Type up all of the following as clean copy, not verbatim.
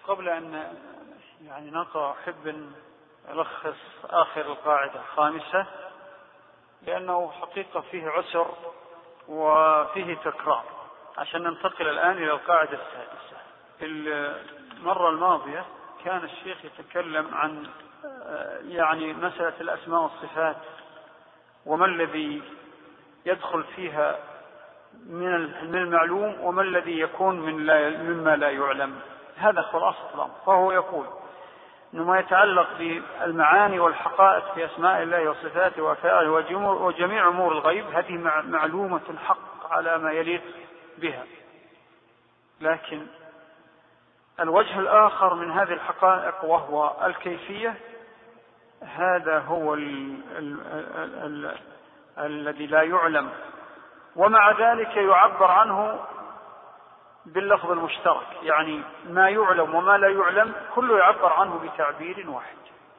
قبل أن نقرأ أحب أن ألخص آخر القاعدة الخامسة، لأنه حقيقة فيه عسر وفيه تكرار، عشان ننتقل الآن إلى القاعدة السادسة. في المرة الماضية كان الشيخ يتكلم عن مسألة الأسماء والصفات وما الذي يدخل فيها من المعلوم وما الذي يكون مما لا يعلم. هذا خلاصة الأمر. فهو يقول إنه ما يتعلق بالمعاني والحقائق في أسماء الله وصفاته وأفعاله وجميع أمور الغيب هذه معلومة الحق على ما يليق بها، لكن الوجه الآخر من هذه الحقائق وهو الكيفية، هذا هو الذي لا يعلم، ومع ذلك يعبر عنه باللفظ المشترك، يعني ما يعلم وما لا يعلم كله يعبر عنه بتعبير واحد،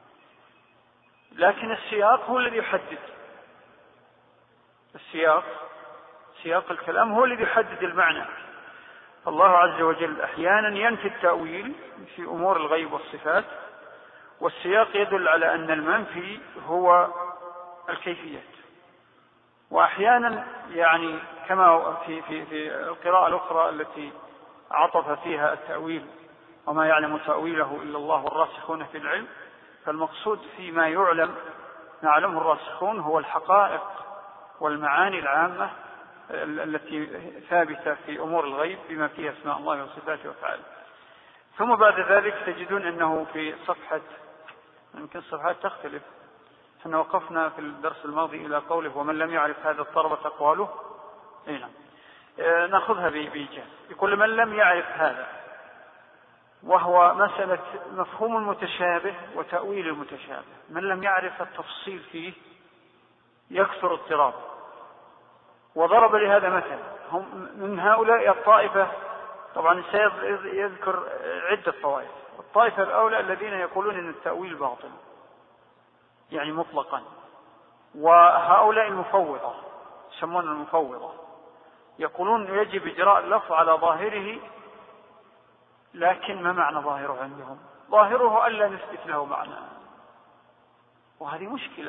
لكن السياق هو الذي يحدد. سياق الكلام هو الذي يحدد المعنى. الله عز وجل أحيانا ينفي التأويل في أمور الغيب والصفات، والسياق يدل على أن المنفي هو الكيفيات. وأحيانا كما في القراءة الأخرى التي عطف فيها التأويل وما يعلم تأويله إلا الله والراسخون في العلم، فالمقصود فيما يعلمه الراسخون هو الحقائق والمعاني العامة التي ثابتة في أمور الغيب بما فيها اسماء الله وصفاته وأفعاله. ثم بعد ذلك تجدون أنه في صفحة، يمكن الصفحات تختلف، احنا وقفنا في الدرس الماضي إلى قوله ومن لم يعرف هذا اضطربت أقواله. نأخذها بإيجاز. يقول من لم يعرف هذا، وهو مسألة مفهوم المتشابه وتأويل المتشابه، من لم يعرف التفصيل فيه يكثر اضطراب. وضرب لهذا مثل، هم من هؤلاء الطائفة، طبعا سيذكر عدة طوائف. الطائفة الأولى الذين يقولون أن التأويل باطل مطلقا، وهؤلاء المفوضة يسمون المفوضة، يقولون يجب إجراء اللفظ على ظاهره، لكن ما معنى ظاهره عندهم؟ ظاهره ألا نثبت له معنى، وهذه مشكلة.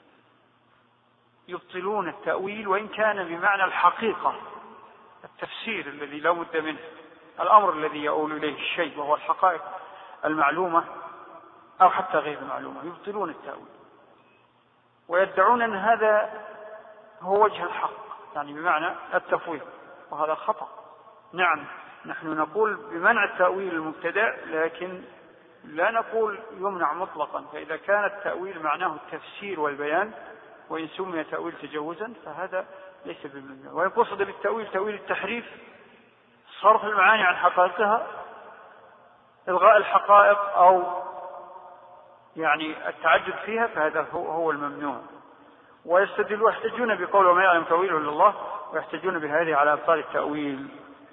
يبطلون التأويل وإن كان بمعنى الحقيقة، التفسير الذي لا بد منه، الأمر الذي يؤول إليه الشيء وهو الحقائق المعلومة أو حتى غير المعلومة. يبطلون التأويل ويدعون أن هذا هو وجه الحق، بمعنى التفويض، وهذا خطأ. نعم، نحن نقول بمنع التأويل المبتدع، لكن لا نقول يمنع مطلقا. فإذا كان التأويل معناه التفسير والبيان، وإن سمي تأويل تجوزا فهذا ليس بممنوع. وإن قصد بالتأويل تأويل التحريف، صرف المعاني عن حقائقها، إلغاء الحقائق أو التعدد فيها، فهذا هو الممنوع. ويحتجون بقول وما يعلم تأويله إلا الله، ويحتجون بهذه على إبطال التأويل،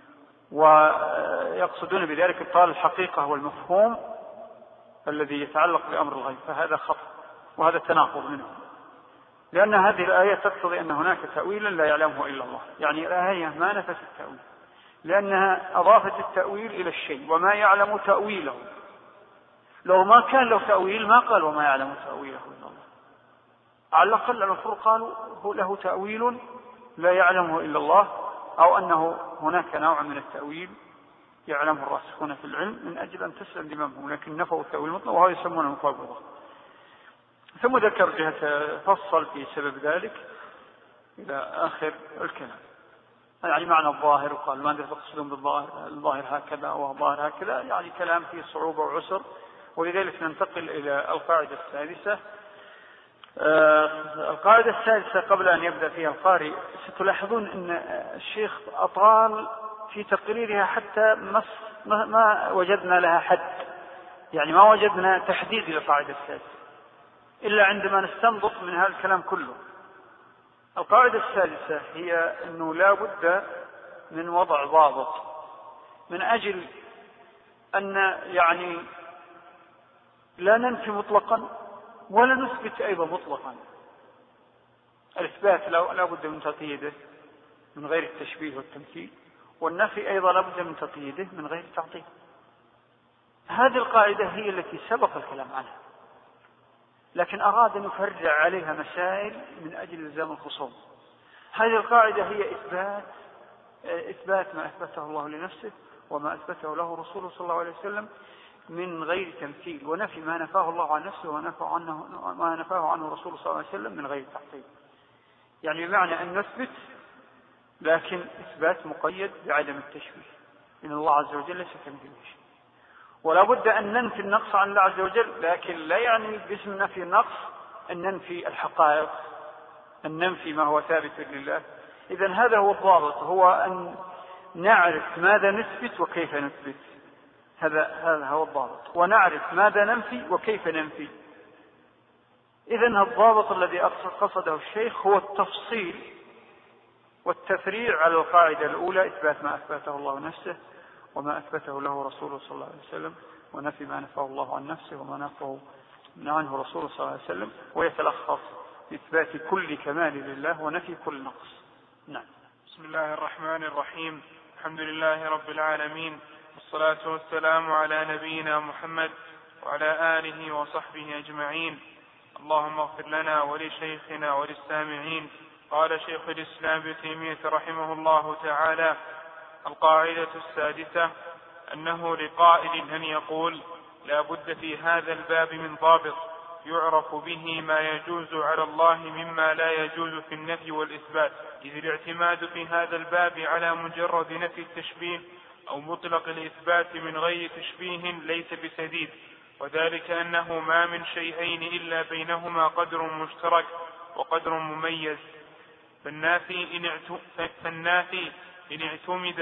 ويقصدون بذلك إبطال الحقيقة والمفهوم الذي يتعلق بأمر الغيب، فهذا خطأ وهذا تناقض منهم، لأن هذه الآية تقتضي أن هناك تأويلا لا يعلمه إلا الله. الآية ما نفت التأويل، لأنها أضافت التأويل إلى الشيء، وما يعلم تأويله. لو ما كان له تأويل ما قال وما يعلم تأويله إلا الله، على الأقل المفروض قالوا هو له تأويل لا يعلمه إلا الله، أو أنه هناك نوع من التأويل يعلمه الراسخون في العلم من أجل أن تسلم ذممهم، لكن نفوا التأويل المطلق، وهذا يسمونه المفوضة. ثم ذكر جهة فصل في سبب ذلك إلى آخر الكلام، معنى الظاهر، وقال ماذا تقصدون بالظاهر؟ الظاهر هكذا والظاهر هكذا، كلام فيه صعوبة وعسر. ولذلك ننتقل إلى القاعدة السادسة. القاعدة السادسة قبل أن يبدأ فيها القارئ، ستلاحظون أن الشيخ أطال في تقريرها حتى ما وجدنا لها حد، ما وجدنا تحديد للقاعدة السادسة إلا عندما نستنبط من هذا الكلام كله. القاعدة السادسة هي أنه لا بد من وضع ضابط من أجل أن لا ننفي مطلقا ولا نثبت أيضا مطلقا. الإثبات لا بد من تقييده من غير التشبيه والتمثيل، والنفي أيضا لا بد من تقييده من غير التعطيل. هذه القاعدة هي التي سبق الكلام عنها، لكن أراد أن يفرع عليها مسائل من أجل إلزام الخصوم. هذه القاعدة هي إثبات ما أثبته الله لنفسه وما أثبته له رسوله صلى الله عليه وسلم من غير تمثيل، ونفي ما نفاه الله عن نفسه وما نفاه عنه رسوله صلى الله عليه وسلم من غير تعطيل. يعني بمعنى أن نثبت، لكن إثبات مقيد بعدم التشبيه، إن الله عز وجل ليس كمثله شيء. ولا بد أن ننفي النقص عن الله عز وجل، لكن لا يعني باسم نفي النقص أن ننفي الحقائق، أن ننفي ما هو ثابت لله. إذن هذا هو الضابط، هو أن نعرف ماذا نثبت وكيف نثبت، هذا هو الضابط، ونعرف ماذا ننفي وكيف ننفي. إذن الضابط الذي قصده الشيخ هو التفصيل والتفريع على القاعدة الأولى، إثبات ما أثبته الله نفسه وما أثبته له رسوله صلى الله عليه وسلم، ونفي ما نفاه الله عن نفسه وما نفاه عنه رسوله صلى الله عليه وسلم، ويتلخص إثبات كل كمال لله ونفي كل نقص. نعم. بسم الله الرحمن الرحيم. الحمد لله رب العالمين، والصلاة والسلام على نبينا محمد وعلى آله وصحبه أجمعين. اللهم اغفر لنا ولشيخنا وللسامعين. قال شيخ الإسلام ابن تيمية رحمه الله تعالى: القاعدة السادسة أنه لقائل أن يقول: لا بد في هذا الباب من ضابط يعرف به ما يجوز على الله مما لا يجوز في النفي والإثبات، إذ الاعتماد في هذا الباب على مجرد نفي التشبيه أو مطلق الإثبات من غير تشبيه ليس بسديد، وذلك أنه ما من شيئين إلا بينهما قدر مشترك وقدر مميز. فالنافي إن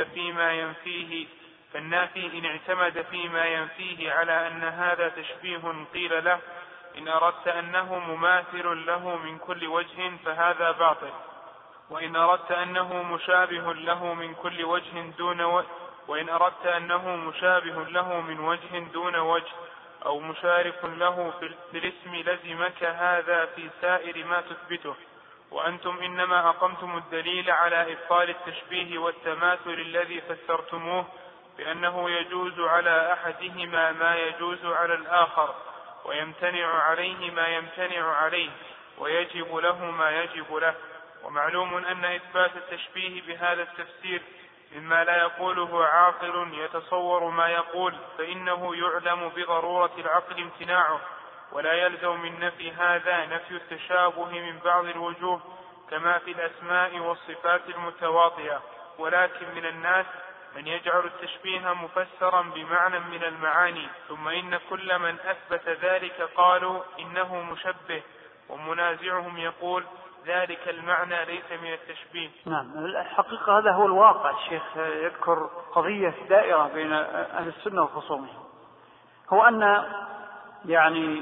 اعتمد فيما ينفيه على أن هذا تشبيه قيل له: إن أردت أنه مماثل له من كل وجه فهذا باطل، وإن أردت أنه مشابه له من كل وجه وإن أردت أنه مشابه له من وجه دون وجه أو مشارك له في الاسم لزمك هذا في سائر ما تثبته، وأنتم إنما أقمتم الدليل على إبطال التشبيه والتماثل الذي فسرتموه بأنه يجوز على أحدهما ما يجوز على الآخر، ويمتنع عليه ما يمتنع عليه، ويجب له ما يجب له. ومعلوم أن إثبات التشبيه بهذا التفسير مما لا يقوله عاقل يتصور ما يقول، فإنه يعلم بضرورة العقل امتناعه، ولا يلزم من نفي هذا نفي التشابه من بعض الوجوه كما في الأسماء والصفات المتواطئة. ولكن من الناس من يجعل التشبيه مفسرا بمعنى من المعاني، ثم إن كل من أثبت ذلك قالوا إنه مشبه، ومنازعهم يقول ذلك المعنى ليس من التشبيه. نعم، الحقيقة هذا هو الواقع. الشيخ يذكر قضية دائرة بين أهل السنة وخصومهم، هو أن يعني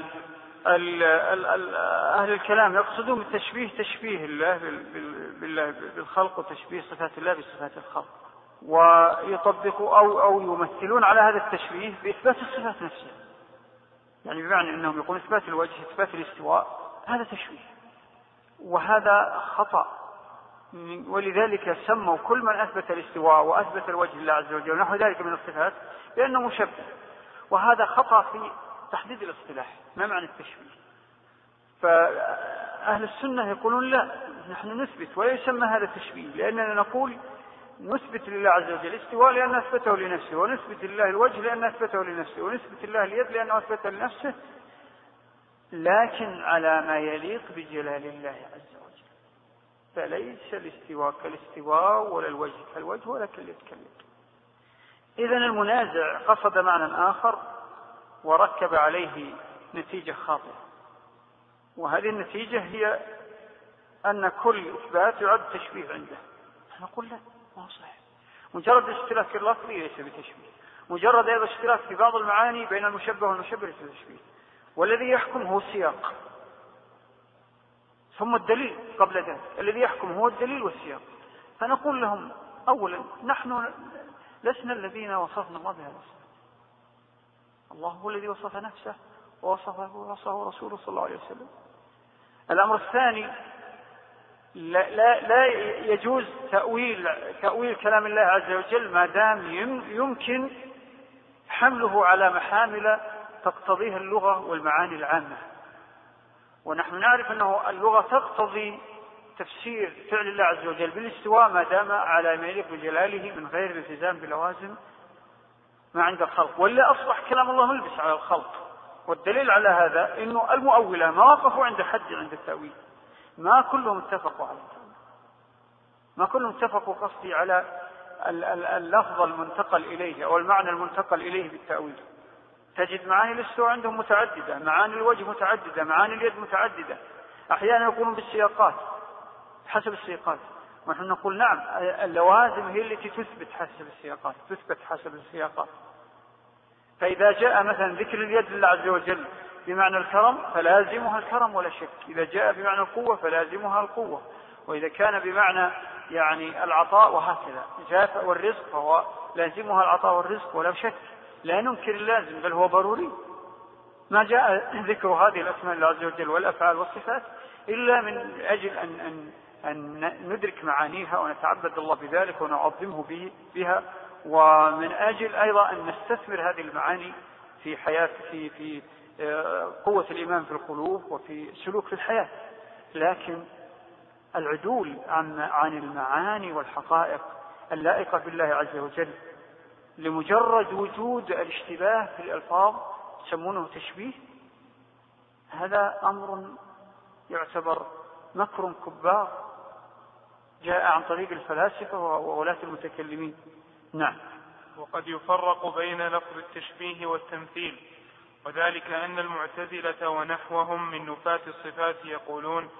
أهل الكلام يقصدون بالتشبيه تشبيه الله بالخلق، وتشبيه صفات الله بصفات الخلق، ويطبقوا أو يمثلون على هذا التشبيه بإثبات الصفات نفسها. يعني بمعنى أنهم يقولون إثبات الوجه، إثبات الاستواء، هذا تشبيه، وهذا خطأ. ولذلك سموا كل من أثبت الاستواء وأثبت الوجه لله عز وجل ونحو ذلك من الصفات بأنه مشبه، وهذا خطأ في تحديد الاصطلاح ما معنى التشبيه. فأهل السنة يقولون لا، نحن نثبت ولا يسمى هذا تشبيه، لأننا نقول نثبت لله عز وجل الاستواء لأن أثبته لنفسه، ونثبت لله الوجه لأن أثبته لنفسه، ونثبت لله اليد لأنه أثبته لنفسه، لكن على ما يليق بجلال الله عز وجل. فليس الاستواء كالاستواء ولا الوجه كالوجه ولا كاليد كاليد. إذن المنازع قصد معنى آخر وركب عليه نتيجة خاطئة، وهذه النتيجة هي أن كل إثبات يعد تشبيه عنده. نقول لا، ما هو صحيح. مجرد اشتراك في اللفظ ليس بتشبيه، مجرد أيضا اشتراك في بعض المعاني بين المشبه والمشبه ليس بتشبيه، والذي يحكم هو السياق ثم الدليل قبل ذلك. الذي يحكم هو الدليل والسياق. فنقول لهم أولا نحن لسنا الذين وصفنا الله بهذا الصفة، الله هو الذي وصف نفسه ووصفه رسوله صلى الله عليه وسلم. الأمر الثاني، لا يجوز تأويل كلام الله عز وجل ما دام يمكن حمله على محامل تقتضيها اللغة والمعاني العامة. ونحن نعرف أنه اللغة تقتضي تفسير فعل الله عز وجل بالاستواء ما دام على ما يليق بجلاله من غير الالتزام بلوازم ما عند الخلق، ولا أصبح كلام الله ملبس على الخلق. والدليل على هذا أنه المؤولة ما وقفوا عند حد عند التأويل، ما كلهم اتفقوا على التأويل، ما كلهم اتفقوا قصدي على اللفظ المنتقل إليه أو المعنى المنتقل إليه بالتأويل. تجد معاني الاستواء عندهم متعددة، معاني الوجه متعددة، معاني اليد متعددة، أحيانا يقولون بالسياقات حسب السياقات. ونحن نقول نعم، اللوازم هي التي تثبت حسب السياقات، تثبت حسب السياقات. فإذا جاء مثلا ذكر اليد لله عز وجل بمعنى الكرم فلازمها الكرم ولا شك، إذا جاء بمعنى القوة فلازمها القوة، وإذا كان بمعنى يعني العطاء وهكذا جاء والرزق فهو لازمها العطاء والرزق ولا شك، لا ننكر اللازم بل هو ضروري. ما جاء ذكر هذه الأسماء لله عز وجل والأفعال والصفات إلا من أجل أن ندرك معانيها ونتعبد الله بذلك ونعظمه بها، ومن أجل أيضا أن نستثمر هذه المعاني في حياة في قوة الإيمان في القلوب وفي سلوك في الحياة. لكن العدول عن المعاني والحقائق اللائقة بالله عز وجل لمجرد وجود الاشتباه في الألفاظ يسمونه تشبيه، هذا أمر يعتبر مكر كبار جاء عن طريق الفلاسفة وولاة المتكلمين. نعم. وقد يفرق بين لفظ التشبيه والتمثيل، وذلك أن المعتزلة ونحوهم من نفاة الصفات يقولون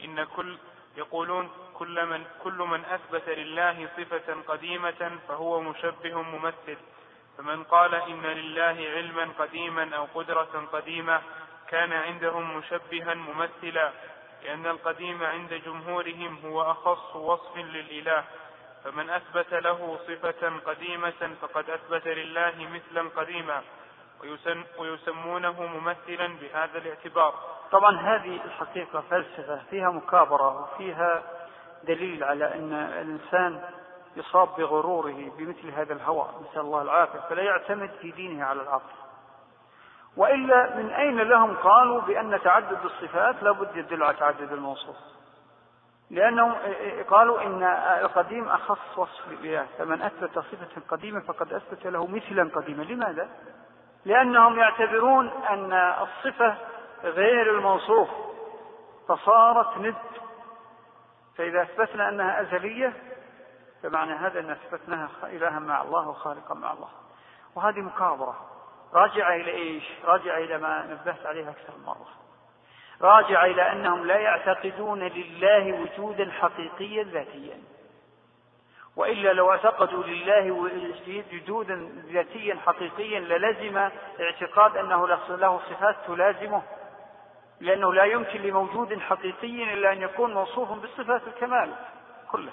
كل من أثبت لله صفة قديمة فهو مشبه ممثل. فمن قال إن لله علما قديما أو قدرة قديمة كان عندهم مشبها ممثلا، لأن القديم عند جمهورهم هو أخص وصف للإله، فمن أثبت له صفة قديمة فقد أثبت لله مثلا قديما، ويسمونه ممثلا بهذا الاعتبار. طبعا هذه الحقيقة فلسفة فيها مكابرة وفيها دليل على أن الإنسان يصاب بغروره بمثل هذا الهوى، نسأل الله العافية، فلا يعتمد في دينه على العقل. وإلا من أين لهم قالوا بأن تعدد الصفات لابد يدل على تعدد الموصوف؟ لأنهم قالوا إن القديم أخص وصف لله، فمن أثبت صفة قديمة فقد أثبت له مثلا قديما. لماذا؟ لأنهم يعتبرون أن الصفة غير الموصوف فصارت ند، فإذا أثبتنا أنها أزلية فمعنى هذا أن أثبتناها إلها مع الله وخالقا مع الله. وهذه مكابرة راجعة إلى إيش؟ راجعة إلى ما نبهت عليها أكثر مرة، راجعة إلى أنهم لا يعتقدون لله وجودا حقيقيا ذاتيا، وإلا لو اعتقدوا لله وجودا ذاتيا حقيقيا للزم اعتقاد أنه له صفات تلازمه، لأنه لا يمكن لموجود حقيقي إلا أن يكون موصوفا بالصفات الكمال كله.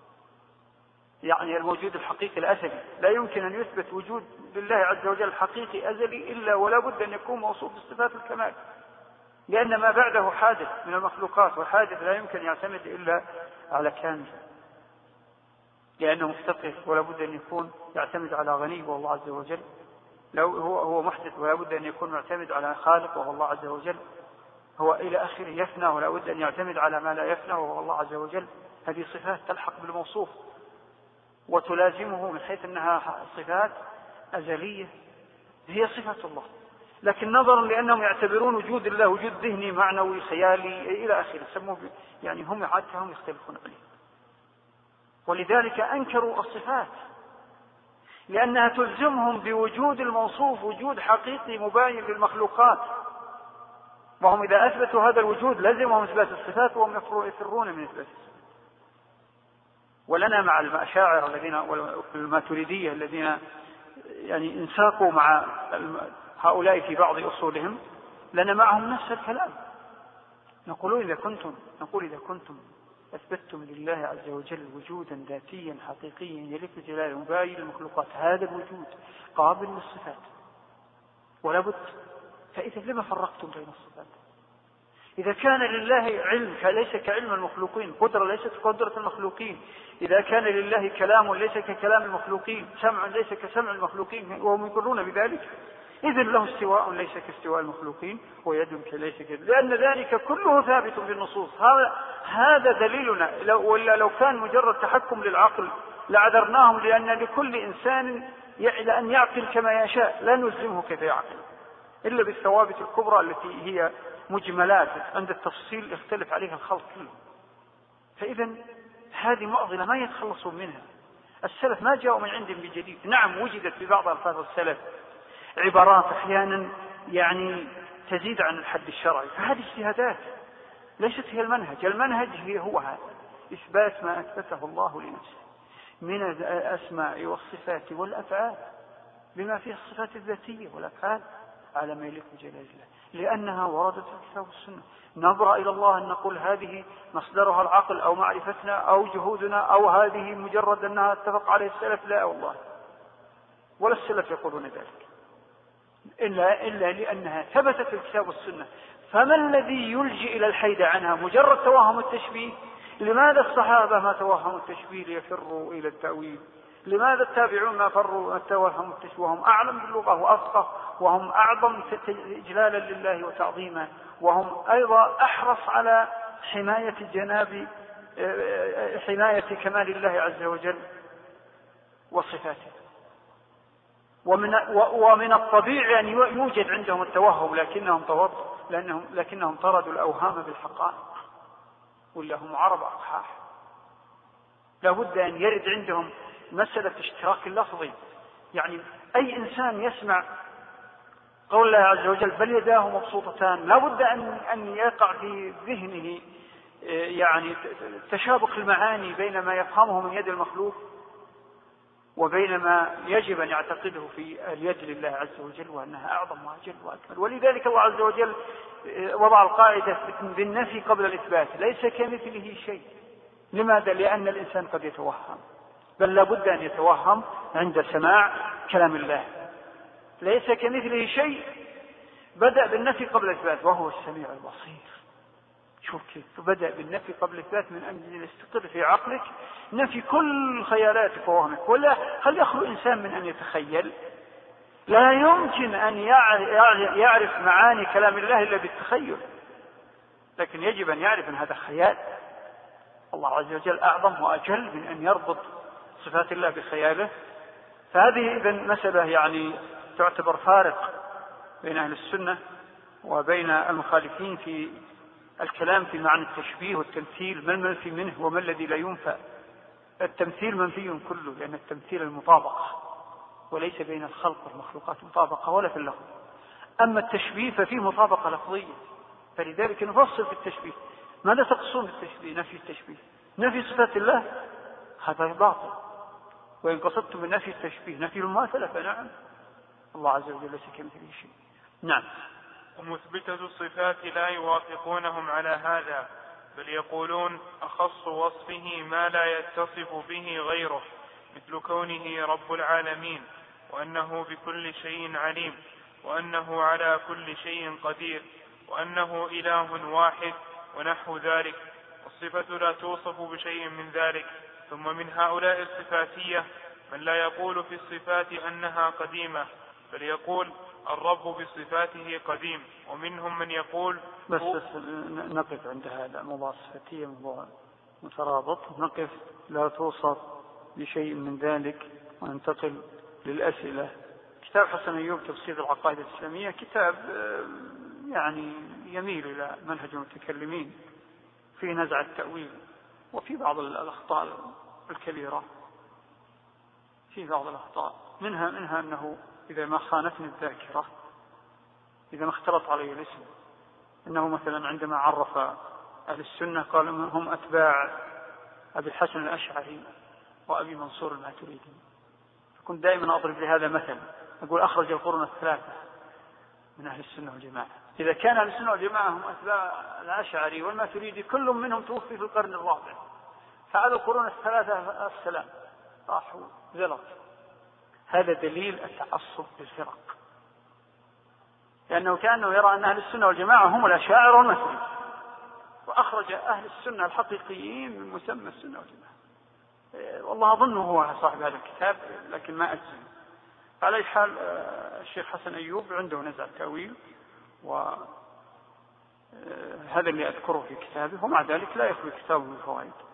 يعني الموجود الحقيقي الأزلي لا يمكن أن يثبت وجود لله عز وجل حقيقي أزلي إلا ولا بد أن يكون موصوف بالصفات الكمال، لأن ما بعده حادث من المخلوقات، وحادث لا يمكن يعتمد إلا على كامل، لأنه مفتقر ولا بد أن يكون يعتمد على غني وهو الله عز وجل، لو هو محدث ولا بد أن يكون معتمد على خالق وهو الله عز وجل، هو إلى آخره يفنى ولا بد أن يعتمد على ما لا يفنى وهو الله عز وجل. هذه صفات تلحق بالموصوف وتلازمه من حيث أنها صفات أزلية هي صفة الله، لكن نظرا لأنهم يعتبرون وجود الله وجود ذهني معنوي خيالي إلى آخره سموه يعني هم عادتهم يختلفون عليه، ولذلك أنكروا الصفات لأنها تلزمهم بوجود الموصوف وجود حقيقي مباين للمخلوقات، وهم إذا أثبتوا هذا الوجود لزمهم إثبات الصفات وهم يفرون من إثبات الصفات. ولنا مع الأشاعرة الذين والماتريدية الذين يعني انساقوا مع هؤلاء في بعض أصولهم، لنا معهم نفس الكلام، نقول إذا كنتم أثبتتم لله عز وجل وجودا ذاتيا حقيقيا يليق بجلاله مباين للمخلوقات، هذا الوجود قابل للصفات ولا بد، فإذا لما فرقتم بين الصفات؟ إذا كان لله علم ليس كعلم المخلوقين، قدرة ليست كقدرة المخلوقين، إذا كان لله كلام ليس ككلام المخلوقين، سمع ليس كسمع المخلوقين وهم يقرون بذلك، إذن له استواء ليس كاستواء المخلوقين ويد ليس كذلك، لأن ذلك كله ثابت بالنصوص. هذا دليلنا. ولا لو كان مجرد تحكم للعقل لعذرناهم، لأن لكل إنسان أن يعقل كما يشاء، لا نلزمه كيف يعقل إلا بالثوابت الكبرى التي هي مجملات عند التفصيل يختلف عليها الخلق كله. فإذا هذه معضلة ما يتخلصون منها. السلف ما جاءوا من عندهم بجديد. نعم وجدت في بعض ألفاظ السلف عبارات أحيانا تزيد عن الحد الشرعي، فهذه اجتهادات ليست هي المنهج. المنهج هو هذا، إثبات ما أثبته الله لنفسه من الأسماء والصفات والأفعال بما فيها الصفات الذاتية والأفعال على ما يليق بجلال الله، لأنها وردت في الكتاب والسنة. نبرأ إلى الله أن نقول هذه مصدرها العقل أو معرفتنا أو جهودنا أو هذه مجرد أنها اتفق عليه السلف، لا والله، ولا السلف يقولون ذلك إلا لأنها ثبتت في الكتاب والسنة. فما الذي يلجئ إلى الحيد عنها؟ مجرد توهم التشبيه. لماذا الصحابة ما توهموا التشبيه ليفروا إلى التأويل؟ لماذا التابعون ما توهموا التشبيه وهم أعلم باللغة وأفقه وهم أعظم إجلالا لله وتعظيما، وهم أيضا أحرص على حماية كمال الله عز وجل وصفاته. ومن الطبيعي أن يوجد عندهم التوهم، لكنهم طردوا الأوهام بالحقائق، ولا هم عرب أقحاح. لابد أن يرد عندهم مسألة اشتراك اللفظي. يعني أي إنسان يسمع قول الله عز وجل بل يداه مبسوطتان، لابد أن يقع في ذهنه تشابك المعاني بين ما يفهمه من يد المخلوق وبين ما يجب أن يعتقده في اليد لله عز وجل، وأنها أعظم وأجل وأكمل. ولذلك الله عز وجل وضع القاعدة بالنفي قبل الإثبات، ليس كمثله شيء. لماذا؟ لأن الإنسان قد يتوهم، بل لابد أن يتوهم عند سماع كلام الله. ليس كمثله شيء، بدأ بالنفي قبل الإثبات وهو السميع البصير. شوف كيف بدأ بالنفي قبل الإثبات من أجل يستقر في عقلك نفي كل خيالاتك ووهمك. ولا هل يخلو إنسان من أن يتخيل؟ لا يمكن أن يعرف معاني كلام الله إلا بالتخيل، لكن يجب أن يعرف أن هذا خيال. الله عز وجل أعظم وأجل من أن يربط صفات الله بخياله. فهذه إذن مسألة تعتبر فارق بين أهل السنة وبين المخالفين في الكلام في معنى التشبيه والتمثيل، ما المنفي منه وما الذي لا ينفى. التمثيل منفي كله، لأن التمثيل المطابقة، وليس بين الخلق والمخلوقات مطابقة ولا في اللفظ. أما التشبيه ففيه مطابقة لفظية، فلذلك نفصل في التشبيه. ماذا تقصون بالتشبيه؟ نفي التشبيه، نفي صفات الله هذا باطل. وإن قصدتم بنفي التشبيه نفي المماثلة فنعم، الله عز وجل ليس كمثله شيء. نعم. ومثبتة الصفات لا يوافقونهم على هذا، بل يقولون أخص وصفه ما لا يتصف به غيره، مثل كونه رب العالمين، وأنه بكل شيء عليم، وأنه على كل شيء قدير، وأنه إله واحد ونحو ذلك. والصفة لا توصف بشيء من ذلك. ثم من هؤلاء الصفاتية من لا يقول في الصفات أنها قديمة، بل يقول الرب بصفاته قديم. ومنهم من يقول بس نقف عند هذا. موضوع الصفاتية موضوع مترابط، نقف لا توصف بشيء من ذلك وننتقل للأسئلة. كتاب حسن أيوب تفسير العقائد الإسلامية كتاب يميل إلى منهج المتكلمين في نزع التأويل، وفي بعض الأخطاء الكبيرة، في بعض الأخطاء منها أنه إذا ما خانتني الذاكرة، إذا ما اختلط علي الاسم، أنه مثلا عندما عرف أهل السنة قال هم أتباع أبي الحسن الأشعري وأبي منصور الماتريدي. كنت دائما أضرب لهذا مثلا، أقول أخرج القرون الثلاثة من أهل السنة والجماعة. إذا كان أهل السنة والجماعة هم أتباع الأشعري والماتريدي كل منهم توفي في القرن الرابع، فعلى القرون الثلاثة السلام راحوا زلط. هذا دليل التعصب بالفرق، لأنه كأنه يرى أن أهل السنة والجماعة هم الأشاعرة والماتريدي، أخرج أهل السنة الحقيقيين من مسمى السنة والجماعة. والله أظنه هو صاحب هذا الكتاب لكن ما أجزم. على أي حال الشيخ حسن أيوب عنده نزع التأويل، وهذا اللي أذكره في كتابه، ومع ذلك لا يخلو كتابه من فوائد.